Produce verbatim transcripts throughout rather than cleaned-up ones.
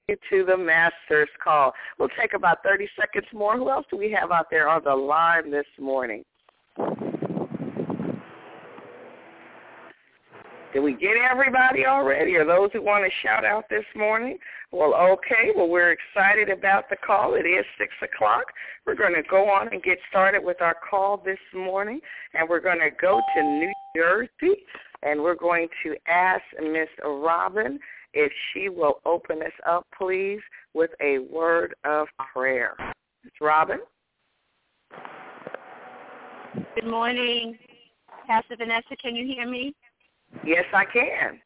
to the Master's Call. We'll take about thirty seconds more. Who else do we have out there on the line this morning? Did we get everybody already, or those who want to shout out this morning? Well, okay. Well, we're excited about the call. It is six o'clock. We're going to go on and get started with our call this morning, and we're going to go to New Jersey, and we're going to ask Miss Robin if she will open us up, please, with a word of prayer. Miss Robin? Good morning. Pastor Vanessa, can you hear me? Yes, I can.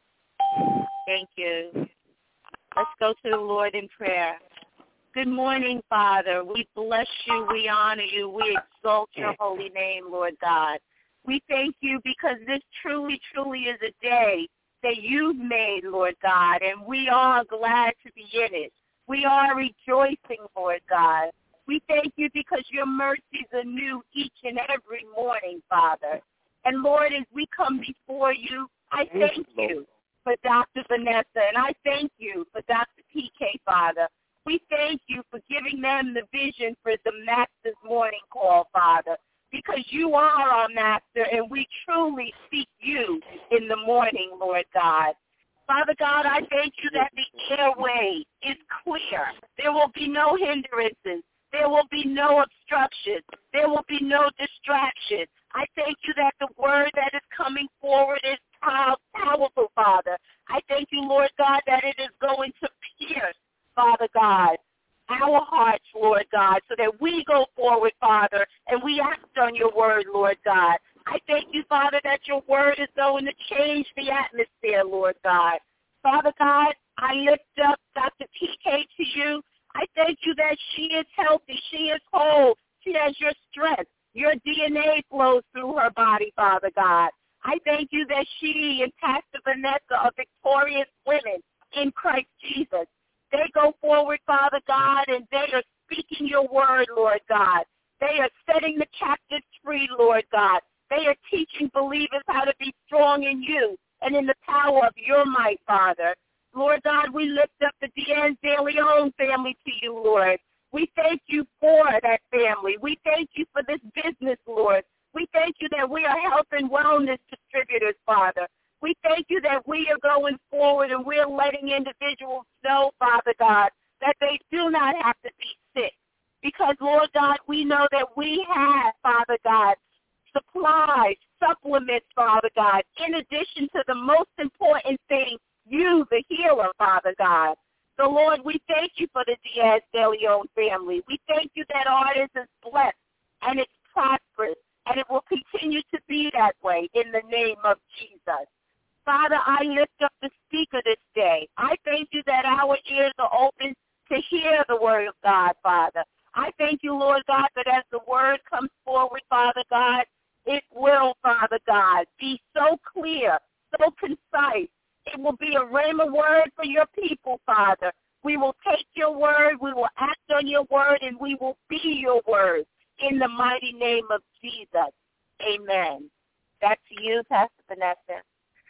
Thank you. Let's go to the Lord in prayer. Good morning, Father. We bless you. We honor you. We exalt your holy name, Lord God. We thank you because this truly, truly is a day that you've made, Lord God, and we are glad to be in it. We are rejoicing, Lord God. We thank you because your mercies are new each and every morning, Father. And, Lord, as we come before you, I thank you for Doctor Vanessa, and I thank you for Doctor P K, Father. We thank you for giving them the vision for the Master's Morning Call, Father, because you are our Master, and we truly seek you in the morning, Lord God. Father God, I thank you that the airway is clear. There will be no hindrances. There will be no obstructions. There will be no distractions. I thank you that the word that is coming forward is powerful, Father. I thank you, Lord God, that it is going to pierce, Father God, our hearts, Lord God, so that we go forward, Father, and we act on your word, Lord God. I thank you, Father, that your word is going to change the atmosphere, Lord God. Father God, I lift up Doctor P K to you. I thank you that she is healthy, she is whole, she has your strength. Your D N A flows through her body, Father God. I thank you that she and Pastor Vanessa are victorious women in Christ Jesus. They go forward, Father God, and they are speaking your word, Lord God. They are setting the captives free, Lord God. They are teaching believers how to be strong in you and in the power of your might, Father. Lord God, we lift up the Diaz De Leon family to you, Lord. We thank you for that family. We thank you for this business, Lord. We thank you that we are health and wellness distributors, Father. We thank you that we are going forward and we're letting individuals know, Father God, that they do not have to be sick. Because, Lord God, we know that we have, Father God, supplies, supplements, Father God, in addition to the most important thing, you, the healer, Father God. So, Lord, we thank you for the Diaz De Leon family. We thank you that Artis is blessed and it's prosperous, and it will continue to be that way in the name of Jesus. Father, I lift up the speaker this day. I thank you that our ears are open to hear the word of God, Father. I thank you, Lord God, that as the word comes forward, Father God, it will, Father God, be so clear, so concise. It will be a rhema word for your people, Father. We will take your word, we will act on your word, and we will be your word in the mighty name of Jesus. Amen. Back to you, Pastor Vanessa.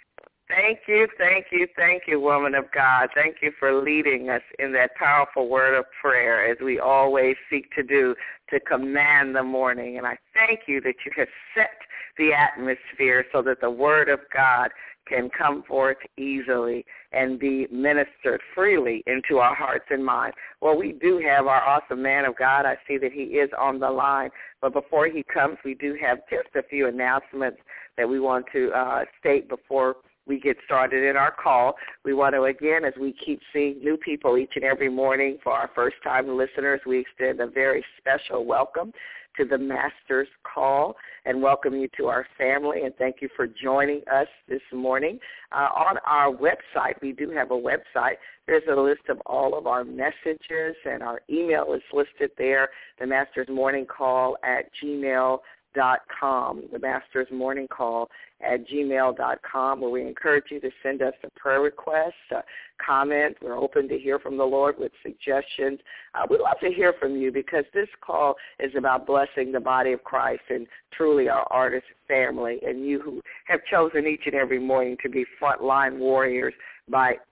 Thank you, thank you, thank you, woman of God. Thank you for leading us in that powerful word of prayer as we always seek to do, to command the morning. And I thank you that you have set the atmosphere so that the word of God can come forth easily and be ministered freely into our hearts and minds. Well, we do have our awesome man of God. I see that he is on the line. But before he comes, we do have just a few announcements that we want to uh, state before we get started in our call. We want to, again, as we keep seeing new people each and every morning, for our first-time listeners, we extend a very special welcome to the Master's Call and welcome you to our family, and thank you for joining us this morning. Uh, on our website, we do have a website. There's a list of all of our messages, and our email is listed there, the Master's Morning Call at gmail dot com, the Master's Morning Call at gmail dot com, where we encourage you to send us a prayer request, a comment. We're open to hear from the Lord with suggestions. Uh, we'd love to hear from you because this call is about blessing the body of Christ and truly our artist family, and you who have chosen each and every morning to be frontline warriors by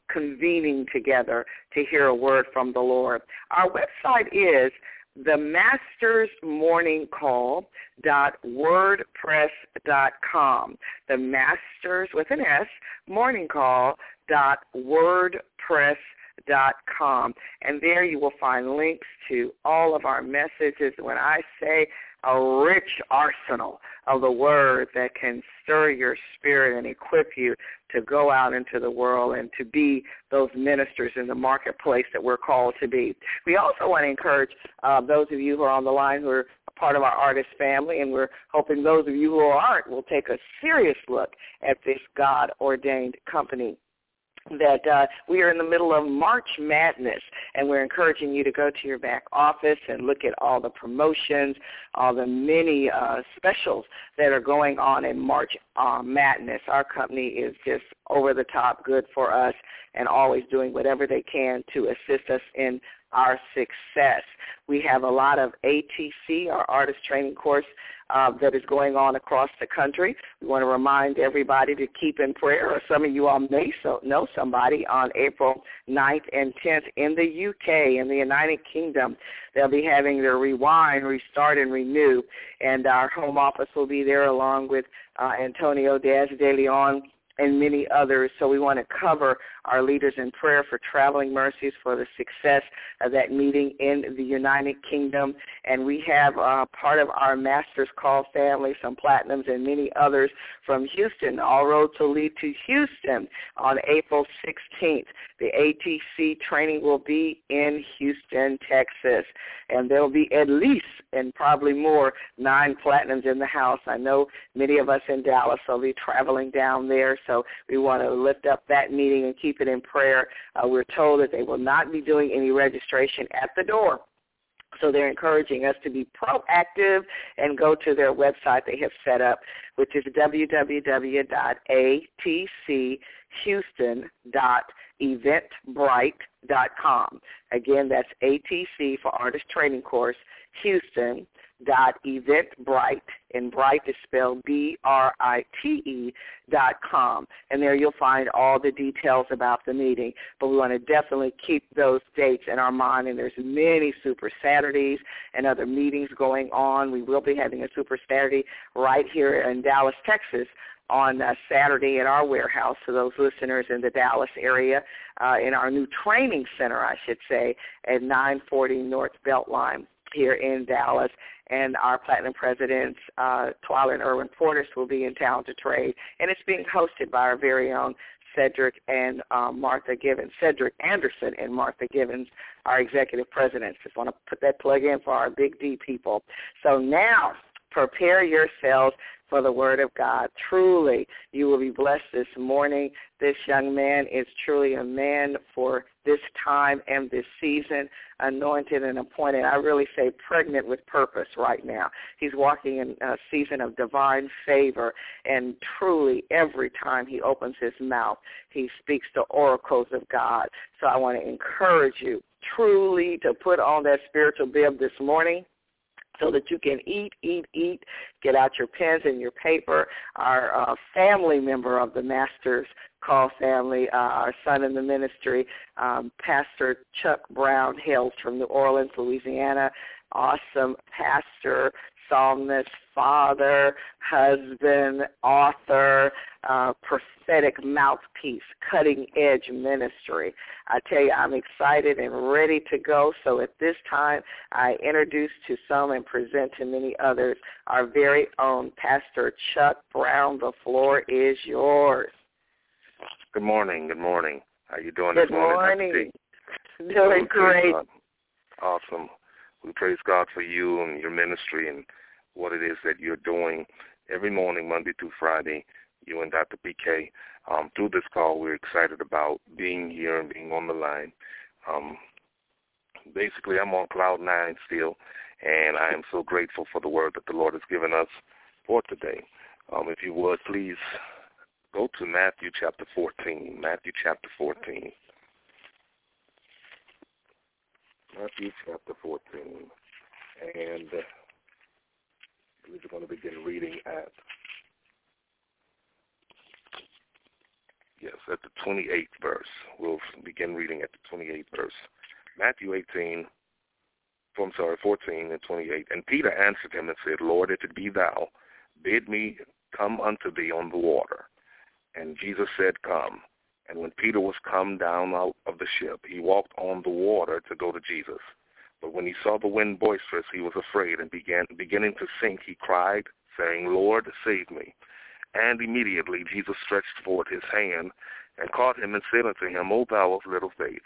convening together to hear a word from the Lord. Our website is the masters morning call dot wordpress dot com. The Masters with an S, morning call dot wordpress dot com. And there you will find links to all of our messages. When I say a rich arsenal of the word that can stir your spirit and equip you to go out into the world and to be those ministers in the marketplace that we're called to be. We also want to encourage uh, those of you who are on the line who are a part of our artist family, and we're hoping those of you who aren't will take a serious look at this God-ordained company. That uh, we are in the middle of March Madness, and we're encouraging you to go to your back office and look at all the promotions, all the many uh, specials that are going on in March uh, Madness. Our company is just over the top good for us and always doing whatever they can to assist us in our success. We have a lot of A T C, our artist training course, uh, that is going on across the country. We want to remind everybody to keep in prayer, or some of you all may so, know somebody on April ninth and tenth in the U K, in the United Kingdom. They'll be having their Rewind, Restart, and Renew, and our home office will be there along with uh, Antonio Diaz de Leon and many others. So we want to cover our leaders in prayer for traveling mercies for the success of that meeting in the United Kingdom. And we have uh, part of our Masters Call family, some platinums and many others from Houston. All roads will lead to Houston on April sixteenth. The A T C training will be in Houston, Texas. And there will be at least, and probably more, nine platinums in the house. I know many of us in Dallas will be traveling down there, so we want to lift up that meeting and keep it in prayer. Uh, we're told that they will not be doing any registration at the door. So they're encouraging us to be proactive and go to their website they have set up, which is w w w dot a t c houston dot eventbrite dot com. Again, that's A T C for Artist Training Course, Houston dot eventbrite, and Bright is spelled B R I T E dot com. And there you'll find all the details about the meeting. But we want to definitely keep those dates in our mind, and there's many Super Saturdays and other meetings going on. We will be having a Super Saturday right here in Dallas, Texas, on uh, Saturday at our warehouse for those listeners in the Dallas area, uh, in our new training center, I should say, at nine forty North Beltline here in Dallas. And our Platinum Presidents, uh, Twyla and Irwin Portis, will be in town to trade. And it's being hosted by our very own Cedric and uh, Martha Givens, Cedric Anderson and Martha Givens, our executive presidents. Just want to put that plug in for our Big D people. So now, prepare yourselves for the word of God. Truly, you will be blessed this morning. This young man is truly a man for this time and this season, anointed and appointed. I really say pregnant with purpose right now. He's walking in a season of divine favor, and truly every time he opens his mouth, he speaks the oracles of God. So I want to encourage you truly to put on that spiritual bib this morning, so that you can eat, eat, eat, get out your pens and your paper. Our uh, family member of the Masters Call family, uh, our son in the ministry, um, Pastor Chuck Brown, hails from New Orleans, Louisiana. Awesome pastor, psalmist, father, husband, author, uh, prophetic mouthpiece, cutting-edge ministry. I tell you, I'm excited and ready to go. So at this time, I introduce to some and present to many others our very own Pastor Chuck Brown. The floor is yours. Good morning. Good morning. How you doing Good this morning? morning. Doing great. Awesome. We praise God for you and your ministry and what it is that you're doing every morning, Monday through Friday, you and Doctor P K. Um, through this call, we're excited about being here and being on the line. Um, basically, I'm on cloud nine still, and I am so grateful for the word that the Lord has given us for today. Um, if you would, please go to Matthew chapter fourteen. Matthew chapter fourteen. Matthew chapter fourteen. And uh, we're going to begin reading at Yes, at the twenty-eighth verse. We'll begin reading at the twenty-eighth verse. Matthew eighteen, I'm sorry, fourteen and twenty-eight. And Peter answered him and said, Lord, if it be thou, bid me come unto thee on the water. And Jesus said, come. And when Peter was come down out of the ship, he walked on the water to go to Jesus. But when he saw the wind boisterous, he was afraid, and began beginning to sink, he cried, saying, Lord, save me. And immediately Jesus stretched forth his hand and caught him and said unto him, O thou of little faith,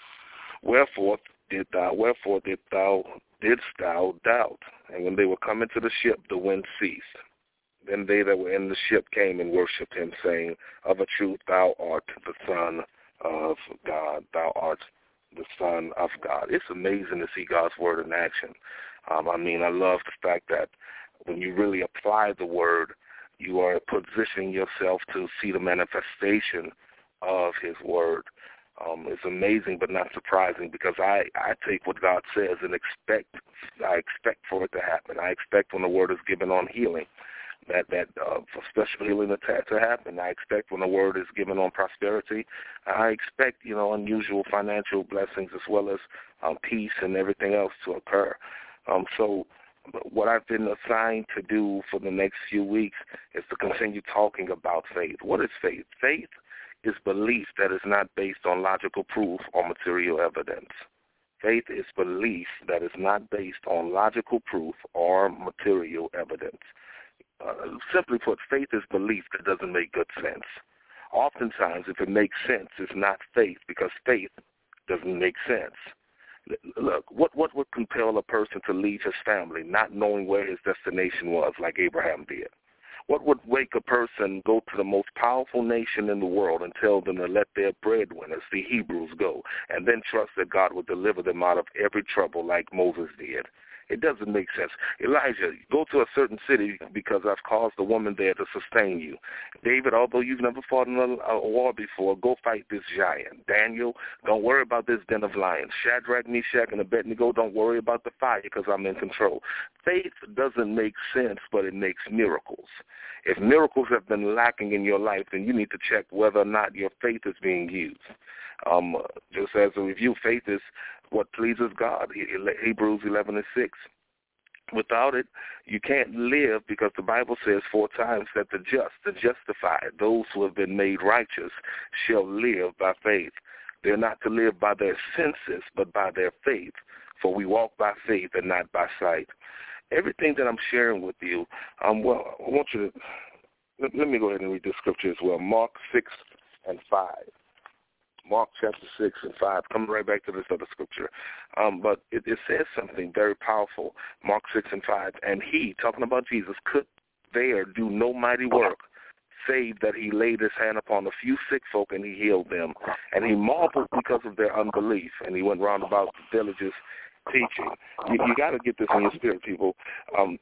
wherefore did thou, wherefore did thou, didst thou doubt? And when they were come into the ship, the wind ceased. Then they that were in the ship came and worshipped him, saying, Of a truth, thou art the Son of God. Thou art the Son of God. It's amazing to see God's word in action. Um, I mean, I love the fact that when you really apply the word, you are positioning yourself to see the manifestation of his word. Um, it's amazing but not surprising, because I, I take what God says and expect I expect for it to happen. I expect when the word is given on healing, that that uh, for special healing to, to happen. I expect when the word is given on prosperity, I expect, you know, unusual financial blessings as well as um, peace and everything else to occur. Um, so what I've been assigned to do for the next few weeks is to continue talking about faith. What is faith? Faith is belief that is not based on logical proof or material evidence. Faith is belief that is not based on logical proof or material evidence. Uh, simply put, faith is belief that doesn't make good sense. Oftentimes, if it makes sense, it's not faith, because faith doesn't make sense. Look, what, what would compel a person to leave his family not knowing where his destination was, like Abraham did? What would make a person go to the most powerful nation in the world and tell them to let their breadwinners, the Hebrews, go, and then trust that God would deliver them out of every trouble like Moses did? It doesn't make sense. Elijah, go to a certain city because I've caused a woman there to sustain you. David, although you've never fought in a, a war before, go fight this giant. Daniel, don't worry about this den of lions. Shadrach, Meshach, and Abednego, don't worry about the fire because I'm in control. Faith doesn't make sense, but it makes miracles. If miracles have been lacking in your life, then you need to check whether or not your faith is being used. Um, just as a review, faith is what pleases God, Hebrews eleven and six. Without it, you can't live, because the Bible says four times that the just, the justified, those who have been made righteous, shall live by faith. They're not to live by their senses, but by their faith, for we walk by faith and not by sight. Everything that I'm sharing with you, um, well, I want you to, let, let me go ahead and read the scripture as well. Mark six and five. Mark chapter six and five. Coming right back to this other scripture. Um, but it, it says something very powerful. Mark six and five. And he, talking about Jesus, could there do no mighty work, save that he laid his hand upon a few sick folk and he healed them. And he marveled because of their unbelief. And he went round about the villages teaching. You, you got to get this in your spirit, people. Um,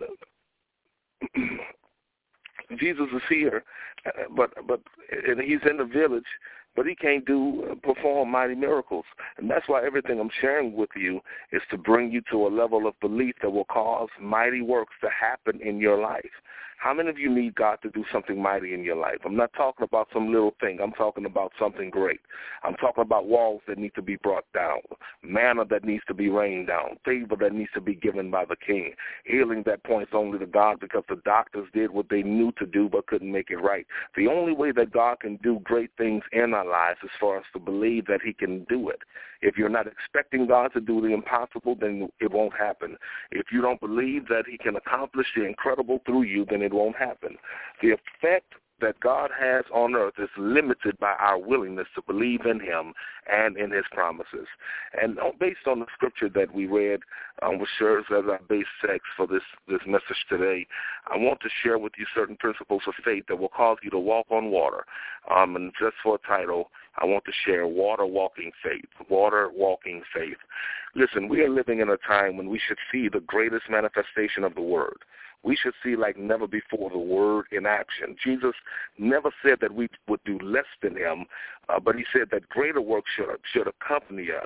Jesus is here, but but and he's in the village, but he can't do perform mighty miracles. And that's why everything I'm sharing with you is to bring you to a level of belief that will cause mighty works to happen in your life. How many of you need God to do something mighty in your life? I'm not talking about some little thing. I'm talking about something great. I'm talking about walls that need to be brought down, manna that needs to be rained down, favor that needs to be given by the king, healing that points only to God because the doctors did what they knew to do but couldn't make it right. The only way that God can do great things in our lives is for us to believe that he can do it. If you're not expecting God to do the impossible, then it won't happen. If you don't believe that he can accomplish the incredible through you, then it won't happen. The effect that God has on earth is limited by our willingness to believe in him and in his promises. And based on the scripture that we read, um, which serves as our base text for this, this message today, I want to share with you certain principles of faith that will cause you to walk on water. Um, and just for a title, I want to share water walking faith, water walking faith. Listen, we are living in a time when we should see the greatest manifestation of the word. We should see like never before the word in action. Jesus never said that we would do less than him, uh, but he said that greater work should, should accompany us.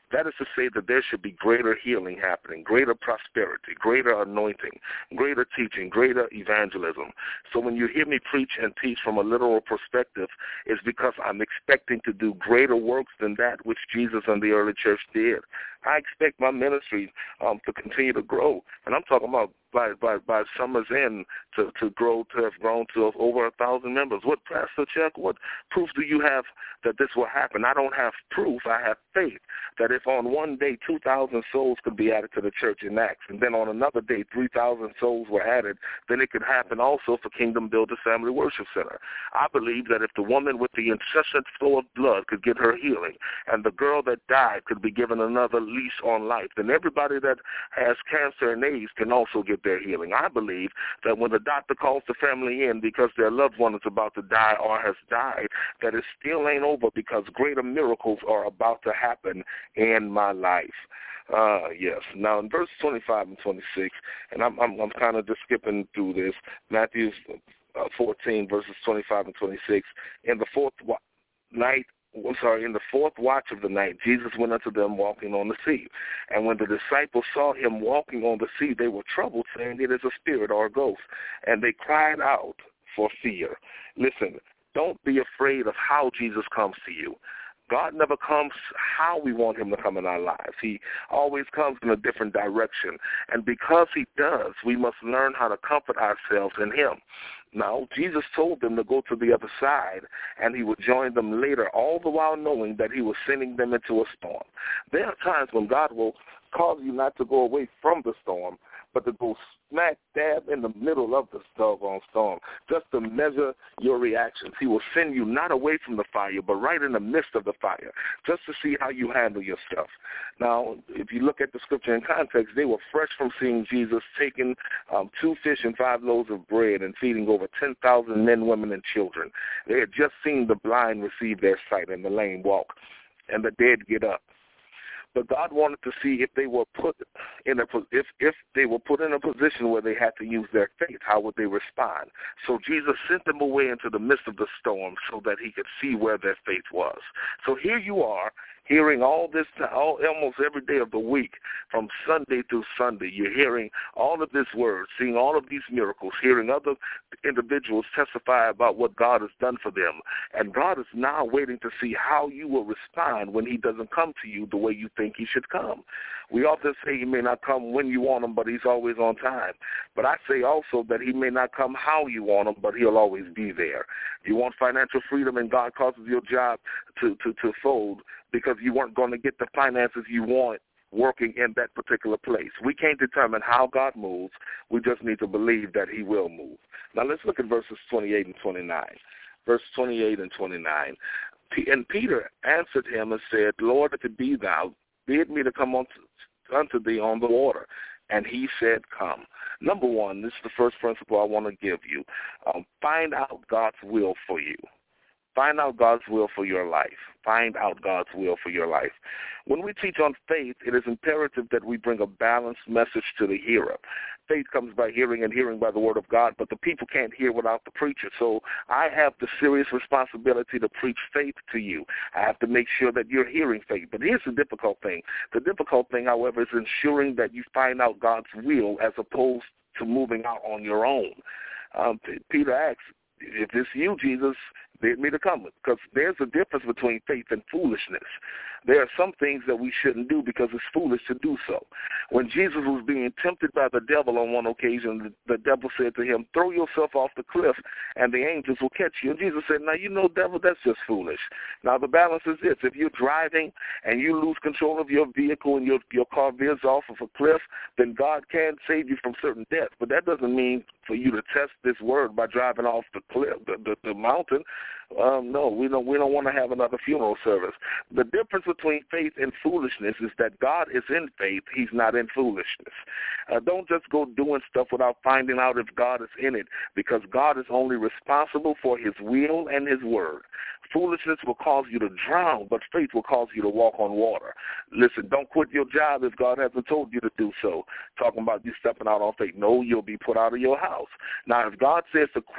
That is to say that there should be greater healing happening, greater prosperity, greater anointing, greater teaching, greater evangelism. So when you hear me preach and teach from a literal perspective, it's because I'm expecting to do greater works than that which Jesus and the early church did. I expect my ministry um, to continue to grow, and I'm talking about by by, by summer's end to, to grow to have grown to over a thousand members. What, Pastor Chuck, what proof do you have that this will happen? I don't have proof. I have faith that if on one day two thousand souls could be added to the church in Acts, and then on another day three thousand souls were added, then it could happen also for Kingdom Builders Family Worship Center. I believe that if the woman with the incessant flow of blood could get her healing, and the girl that died could be given another lease on life, then everybody that has cancer and AIDS can also get their healing. I believe that when the doctor calls the family in because their loved one is about to die or has died, that it still ain't over because greater miracles are about to happen in my life. Uh, yes. Now in verse twenty-five and twenty-six, and I'm I'm, I'm kind of just skipping through this, Matthew uh, fourteen verses twenty-five and twenty-six. In the fourth wa- night, I'm sorry, in the fourth watch of the night, Jesus went unto them walking on the sea. And when the disciples saw him walking on the sea, they were troubled, saying, "It is a spirit or a ghost." And they cried out for fear. Listen, don't be afraid of how Jesus comes to you. God never comes how we want him to come in our lives. He always comes in a different direction. And because he does, we must learn how to comfort ourselves in him. Now, Jesus told them to go to the other side, and he would join them later, all the while knowing that he was sending them into a storm. There are times when God will cause you not to go away from the storm, but to go smack dab in the middle of the doggone storm, just to measure your reactions. He will send you not away from the fire, but right in the midst of the fire, just to see how you handle yourself. Now, if you look at the scripture in context, they were fresh from seeing Jesus taking um, two fish and five loaves of bread and feeding over ten thousand men, women, and children. They had just seen the blind receive their sight and the lame walk and the dead get up. But God wanted to see if they were put in a if if they were put in a position where they had to use their faith, how would they respond? So Jesus sent them away into the midst of the storm so that he could see where their faith was. So here you are, hearing all this, all, almost every day of the week, from Sunday through Sunday. You're hearing all of this word, seeing all of these miracles, hearing other individuals testify about what God has done for them. And God is now waiting to see how you will respond when he doesn't come to you the way you think he should come. We often say he may not come when you want him, but he's always on time. But I say also that he may not come how you want him, but he'll always be there. You want financial freedom and God causes your job to, to, to fold because you weren't going to get the finances you want working in that particular place. We can't determine how God moves. We just need to believe that he will move. Now let's look at verses twenty-eight and twenty-nine. Verse twenty-eight and twenty-nine. And Peter answered him and said, Lord, if it be thou, bid me to come unto, unto thee on the water. And he said, come. Number one, this is the first principle I want to give you. Um, find out God's will for you. Find out God's will for your life. Find out God's will for your life. When we teach on faith, it is imperative that we bring a balanced message to the hearer. Faith comes by hearing and hearing by the word of God, but the people can't hear without the preacher. So I have the serious responsibility to preach faith to you. I have to make sure that you're hearing faith. But here's the difficult thing. The difficult thing, however, is ensuring that you find out God's will as opposed to moving out on your own. Um, Peter asks, if it's you, Jesus, bid me to come. Because there's a difference between faith and foolishness. There are some things that we shouldn't do because it's foolish to do so. When Jesus was being tempted by the devil on one occasion, the devil said to him, throw yourself off the cliff and the angels will catch you. And Jesus said, now, you know, devil, that's just foolish. Now, the balance is this. If you're driving and you lose control of your vehicle and your, your car veers off of a cliff, then God can save you from certain death. But that doesn't mean for you to test this word by driving off the cliff, the, the, the mountain. Um, no, we don't. We don't want to have another funeral service. The difference between faith and foolishness is that God is in faith; He's not in foolishness. Uh, don't just go doing stuff without finding out if God is in it, because God is only responsible for His will and His word. Foolishness will cause you to drown, but faith will cause you to walk on water. Listen, don't quit your job if God hasn't told you to do so. Talking about you stepping out on faith. No, you'll be put out of your house. Now, if God says to quit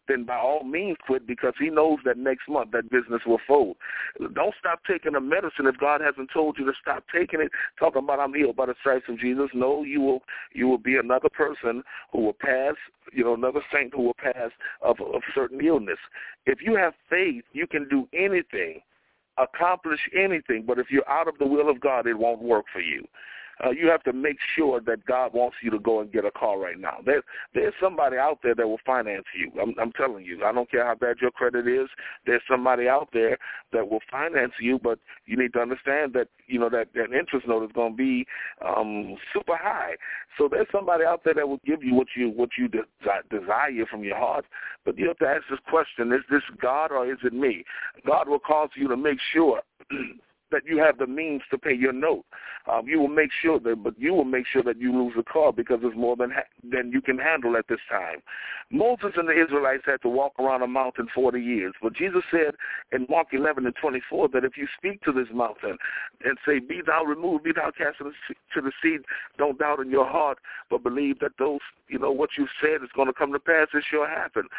then by all means quit, because he knows that next month that business will fold. Don't stop taking the medicine if God hasn't told you to stop taking it, talking about I'm healed by the stripes of Jesus. No, you will you will be another person who will pass, you know, another saint who will pass of, of certain illness. If you have faith, you can do anything, accomplish anything, but if you're out of the will of God, it won't work for you. Uh, you have to make sure that God wants you to go and get a car right now. There, there's somebody out there that will finance you. I'm, I'm telling you. I don't care how bad your credit is. There's somebody out there that will finance you, but you need to understand that, you know, that, that interest note is going to be um, super high. So there's somebody out there that will give you what you what you de- desire from your heart, but you have to ask this question: is this God or is it me? God will cause you to make sure that you have the means to pay your note. Um, you will make sure that, but you will make sure that you lose the car because it's more than ha- than you can handle at this time. Moses and the Israelites had to walk around a mountain forty years, but Jesus said in Mark eleven and twenty-four that if you speak to this mountain and say, "Be thou removed, be thou cast to the sea," don't doubt in your heart, but believe that those, you know, what you said is going to come to pass. It sure happened.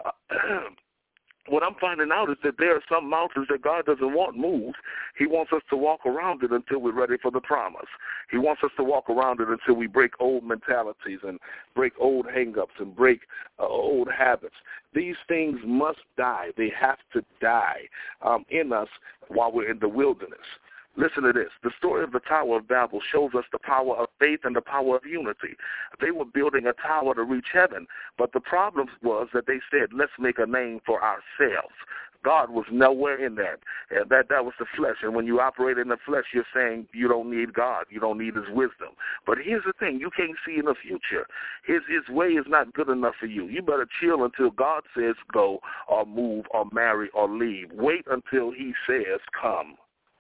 Uh, What I'm finding out is that there are some mountains that God doesn't want moved. He wants us to walk around it until we're ready for the promise. He wants us to walk around it until we break old mentalities and break old hang-ups and break uh, old habits. These things must die. They have to die um, in us while we're in the wilderness. Listen to this. The story of the Tower of Babel shows us the power of faith and the power of unity. They were building a tower to reach heaven, but the problem was that they said, let's make a name for ourselves. God was nowhere in that. And that that was the flesh. And when you operate in the flesh, you're saying you don't need God. You don't need his wisdom. But here's the thing. You can't see in the future. His, his way is not good enough for you. You better chill until God says go or move or marry or leave. Wait until he says come.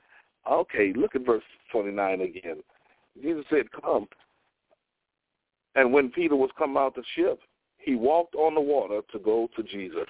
Okay, look at verse twenty-nine again. Jesus said, come. And when Peter was come out the ship, he walked on the water to go to Jesus.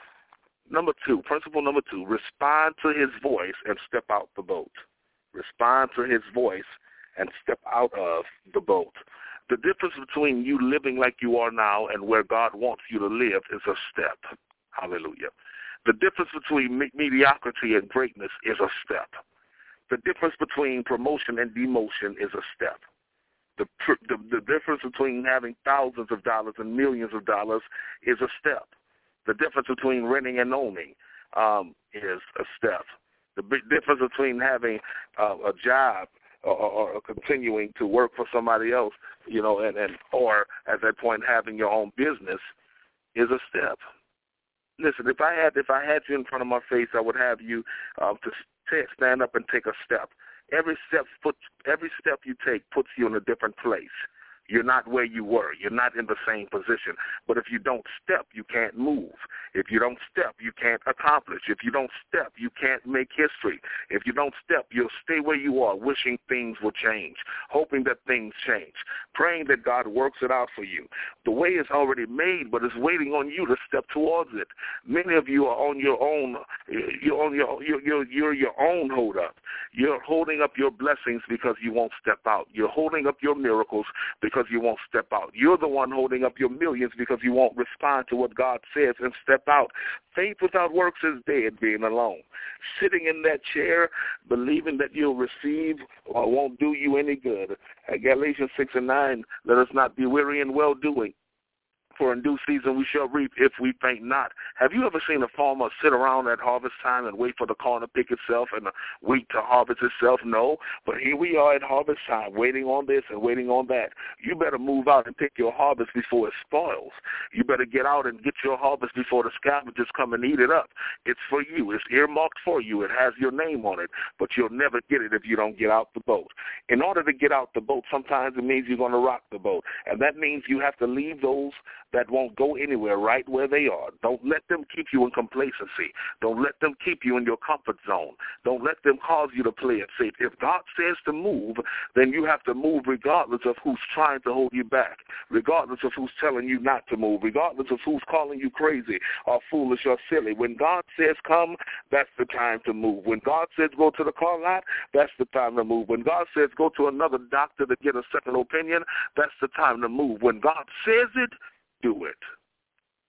Number two, principle number two, respond to his voice and step out the boat. Respond to his voice and step out of the boat. The difference between you living like you are now and where God wants you to live is a step. Hallelujah. The difference between me- mediocrity and greatness is a step. The difference between promotion and demotion is a step. The, the the difference between having thousands of dollars and millions of dollars is a step. The difference between renting and owning um, is a step. The big difference between having uh, a job or, or, or continuing to work for somebody else, you know, and, and or at that point having your own business is a step. Listen, if I had if I had you in front of my face, I would have you uh, to Take, stand up and take a step. Every step puts, every step you take puts you in a different place. You're not where you were. You're not in the same position. But if you don't step, you can't move. If you don't step, you can't accomplish. If you don't step, you can't make history. If you don't step, you'll stay where you are, wishing things will change, hoping that things change, praying that God works it out for you. The way is already made, but it's waiting on you to step towards it. Many of you are on your own. You're on your you're you're, you're your own hold up. You're holding up your blessings because you won't step out. You're holding up your miracles because you won't step out. You're the one holding up your millions because you won't respond to what God says and step out. Faith without works is dead, being alone. Sitting in that chair, believing that you'll receive or won't do you any good. At Galatians six and nine, let us not be weary in well-doing, for in due season we shall reap if we faint not. Have you ever seen a farmer sit around at harvest time and wait for the corn to pick itself and the wheat to harvest itself? No, but here we are at harvest time, waiting on this and waiting on that. You better move out and pick your harvest before it spoils. You better get out and get your harvest before the scavengers come and eat it up. It's for you. It's earmarked for you. It has your name on it, but you'll never get it if you don't get out the boat. In order to get out the boat, sometimes it means you're going to rock the boat, and that means you have to leave those that won't go anywhere right where they are. Don't let them keep you in complacency. Don't let them keep you in your comfort zone. Don't let them cause you to play it safe. If God says to move, then you have to move regardless of who's trying to hold you back, regardless of who's telling you not to move, regardless of who's calling you crazy or foolish or silly. When God says come, that's the time to move. When God says go to the car lot, that's the time to move. When God says go to another doctor to get a second opinion, that's the time to move. When God says it, do it.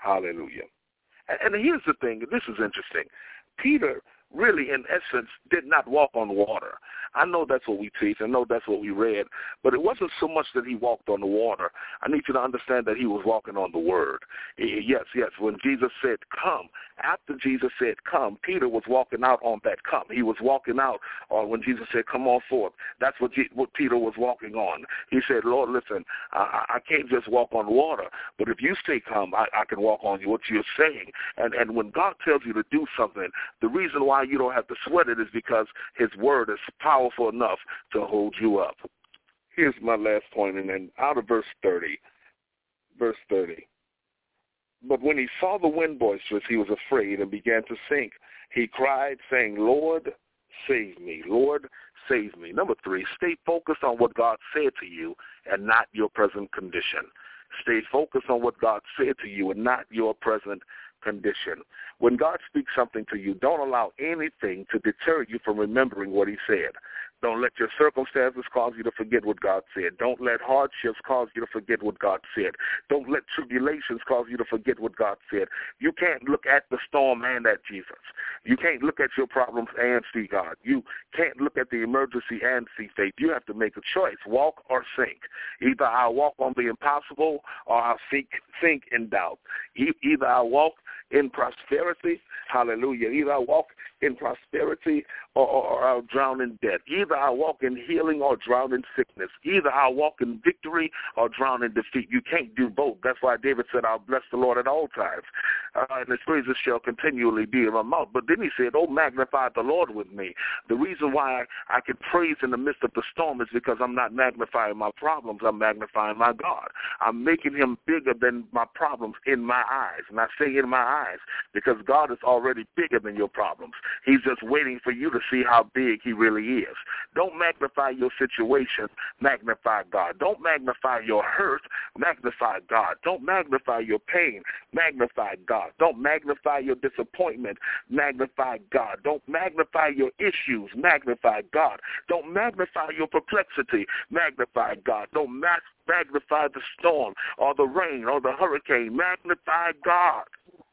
Hallelujah. And, and here's the thing. This is interesting. Peter really, in essence, did not walk on water. I know that's what we teach. I know that's what we read. But it wasn't so much that he walked on the water. I need you to understand that he was walking on the word. Yes, yes. When Jesus said, come, after Jesus said, come, Peter was walking out on that come. He was walking out on when Jesus said, come on forth. That's what, G- what Peter was walking on. He said, Lord, listen, I, I can't just walk on water, but if you say come, I, I can walk on what you're saying. And, and when God tells you to do something, the reason why you don't have to sweat it is because his word is powerful enough to hold you up. Here's my last point, and then out of verse thirty. Verse thirty. But when he saw the wind boisterous, he was afraid and began to sink. He cried, saying, Lord, save me. Lord, save me. Number three, stay focused on what God said to you and not your present condition. Stay focused on what God said to you and not your present condition. When God speaks something to you, don't allow anything to deter you from remembering what he said. Don't let your circumstances cause you to forget what God said. Don't let hardships cause you to forget what God said. Don't let tribulations cause you to forget what God said. You can't look at the storm and at Jesus. You can't look at your problems and see God. You can't look at the emergency and see faith. You have to make a choice, walk or sink. Either I'll walk on the impossible or I'll sink, sink in doubt. Either I'll walk in prosperity, hallelujah. Either I'll walk in prosperity or, or, or I'll drown in debt. Either I'll walk in healing or drown in sickness. Either I'll walk in victory or drown in defeat. You can't do both. That's why David said, I'll bless the Lord at all times. Uh, and his praises shall continually be in my mouth. But then he said, oh, magnify the Lord with me. The reason why I can praise in the midst of the storm is because I'm not magnifying my problems. I'm magnifying my God. I'm making him bigger than my problems in my eyes. And I say in my eyes because God is already bigger than your problems. He's just waiting for you to see how big he really is. Don't magnify your situation, magnify God. Don't magnify your hurt, magnify God. Don't magnify your pain, magnify God. Don't magnify your disappointment, magnify God. Don't magnify your issues, magnify God. Don't magnify your perplexity, magnify God. Don't mag- magnify the storm or the rain or the hurricane, magnify God.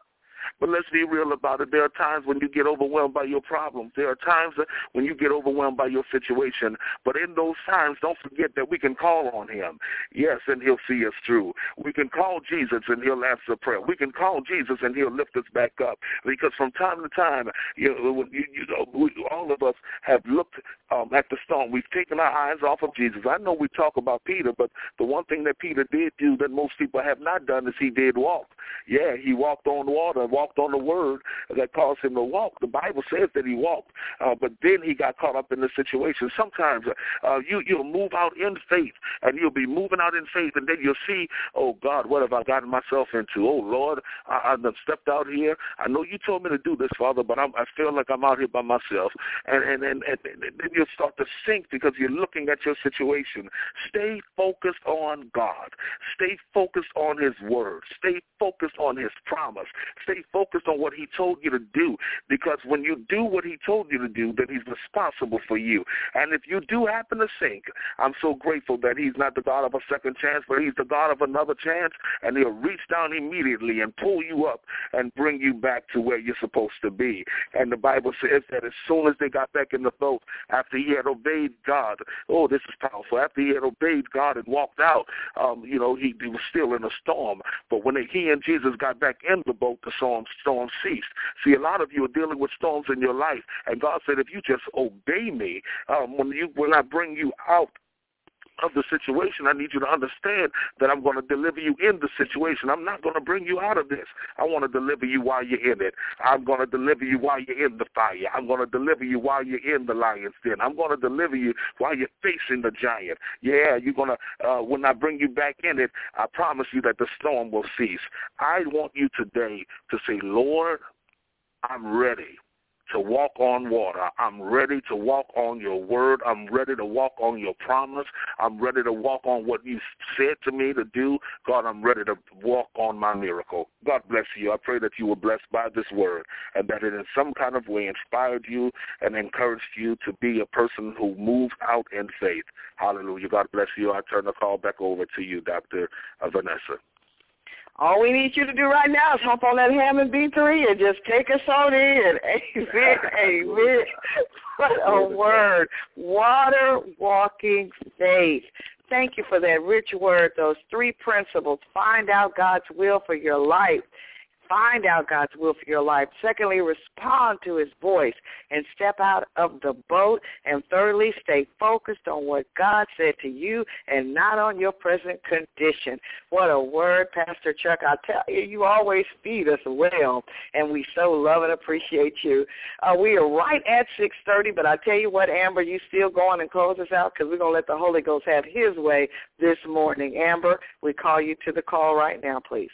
But let's be real about it. There are times when you get overwhelmed by your problems. There are times when you get overwhelmed by your situation. But in those times, don't forget that we can call on him. Yes, and he'll see us through. We can call Jesus and he'll answer prayer. We can call Jesus and he'll lift us back up. Because from time to time, you know, you, you know we, all of us have looked um, at the storm. We've taken our eyes off of Jesus. I know we talk about Peter, but the one thing that Peter did do that most people have not done is he did walk. Yeah, he walked on water, walked on the word that caused him to walk. The Bible says that he walked, uh, but then he got caught up in the situation. Sometimes uh, you, you'll move out in faith, and you'll be moving out in faith, and then you'll see, oh, God, what have I gotten myself into? Oh, Lord, I, I've stepped out here. I know you told me to do this, Father, but I'm, I feel like I'm out here by myself. And, and, and, and, and then you'll start to sink because you're looking at your situation. Stay focused on God. Stay focused on his word. Stay focused on his promise. Stay focused on what he told you to do, because when you do what he told you to do, then he's responsible for you. And if you do happen to sink, I'm so grateful that he's not the God of a second chance, but he's the God of another chance, and he'll reach down immediately and pull you up and bring you back to where you're supposed to be. And the Bible says that as soon as they got back in the boat, after he had obeyed God, oh, this is powerful, after he had obeyed God and walked out, um, you know, he, he was still in a storm. But when they, he and Jesus got back in the boat, the storm, storm ceased. See, a lot of you are dealing with storms in your life, and God said, if you just obey me, um, when you when I bring you out of the situation, I need you to understand that I'm going to deliver you in the situation. I'm not going to bring you out of this. I want to deliver you while you're in it. I'm going to deliver you while you're in the fire. I'm going to deliver you while you're in the lion's den. I'm going to deliver you while you're facing the giant. Yeah, you're going to, uh, when I bring you back in it, I promise you that the storm will cease. I want you today to say, Lord, I'm ready to walk on water. I'm ready to walk on your word. I'm ready to walk on your promise. I'm ready to walk on what you said to me to do. God, I'm ready to walk on my miracle. God bless you. I pray that you were blessed by this word and that it in some kind of way inspired you and encouraged you to be a person who moves out in faith. Hallelujah. God bless you. I turn the call back over to you, Doctor Vanessa. All we need you to do right now is hop on that Hammond B three and just take us on in. Amen, amen. What a word. Water walking faith. Thank you for that rich word, those three principles. Find out God's will for your life. Find out God's will for your life. Secondly, respond to his voice and step out of the boat. And thirdly, stay focused on what God said to you and not on your present condition. What a word, Pastor Chuck. I tell you, you always feed us well, and we so love and appreciate you. Uh, we are right at six thirty, but I tell you what, Amber, you still go on and close us out because we're going to let the Holy Ghost have his way this morning. Amber, we call you to the call right now, please.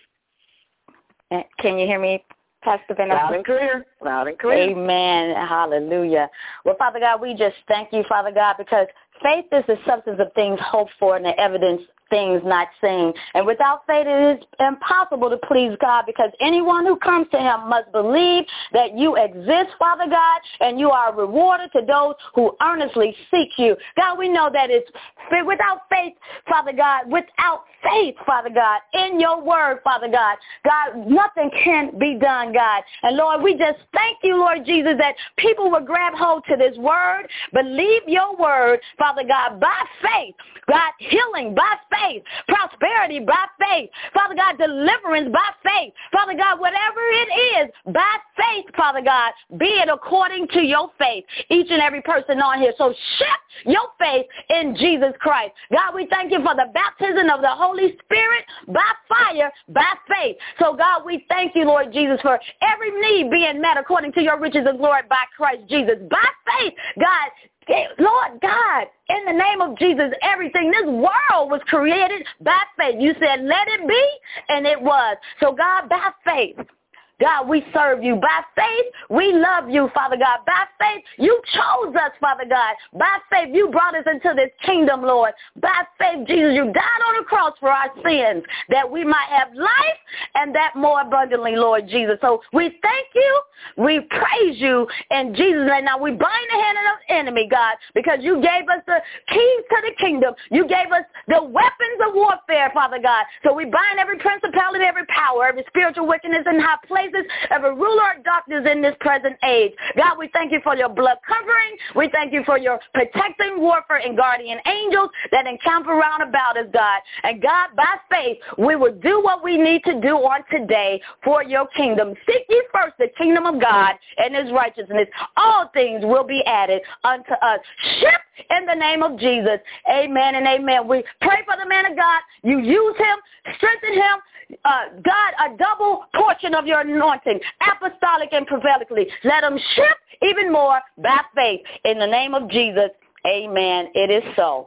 Can you hear me, Pastor Vanessa? Loud and clear. Loud and clear. Amen. Hallelujah. Well, Father God, we just thank you, Father God, because faith is the substance of things hoped for and the evidence things not seen. And without faith, it is impossible to please God, because anyone who comes to him must believe that you exist, Father God, and you are a rewarder to those who earnestly seek you. God, we know that it's without faith, Father God, without faith, Father God, in your word, Father God, God, nothing can be done, God. And Lord, we just thank you, Lord Jesus, that people will grab hold to this word, believe your word, Father God, by faith, God, healing by faith, prosperity by faith, Father God, deliverance by faith, Father God, whatever it is, by faith, Father God, be it according to your faith, each and every person on here. So shift your faith in Jesus Christ. God, we thank you for the baptism of the Holy Spirit by fire, by faith. So God, we thank you, Lord Jesus, for every need being met according to your riches and glory by Christ Jesus. By faith, God, Lord God, in the name of Jesus, everything, this world was created by faith. You said, let it be, and it was. So God, by faith, God, we serve you. By faith, we love you, Father God. By faith, you chose us, Father God. By faith, you brought us into this kingdom, Lord. By faith, Jesus, you died on the cross for our sins, that we might have life and that more abundantly, Lord Jesus. So we thank you. We praise you in Jesus' name. Now we bind the hand of the enemy, God, because you gave us the keys to the kingdom. You gave us the weapons of warfare, Father God. So we bind every principality, every power, every spiritual wickedness in high places, every ruler of darkness in this present age. God, we thank you for your blood covering. We thank you for your protecting warfare and guardian angels that encamp around about us, God. And God, by faith, we will do what we need to do on today for your kingdom. Seek ye first the kingdom of God and his righteousness. All things will be added unto us. Shift in the name of Jesus. Amen and amen. We pray for the man of God. You use him, strengthen him. Uh, God, a double portion of your anointing, apostolic and prophetically. Let them shift even more by faith. In the name of Jesus, amen. It is so.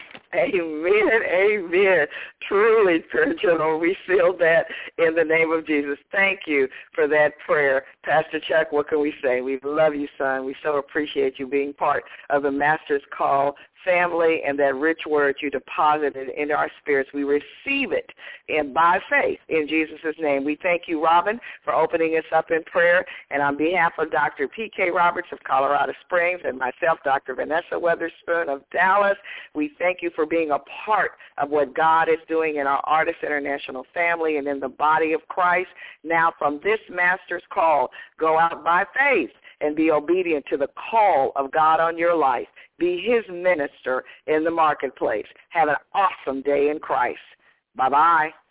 Amen, amen. Truly, General, we seal that in the name of Jesus. Thank you for that prayer. Pastor Chuck, what can we say? We love you, son. We so appreciate you being part of the Master's Call family and that rich word you deposited into our spirits. We receive it and by faith in Jesus' name. We thank you, Robin, for opening us up in prayer. And on behalf of Doctor P K Roberts of Colorado Springs and myself, Doctor Vanessa Weatherspoon of Dallas, we thank you for being a part of what God is doing in our Artists International family and in the body of Christ. Now, from this Master's Call, go out by faith and be obedient to the call of God on your life. Be his minister in the marketplace. Have an awesome day in Christ. Bye-bye.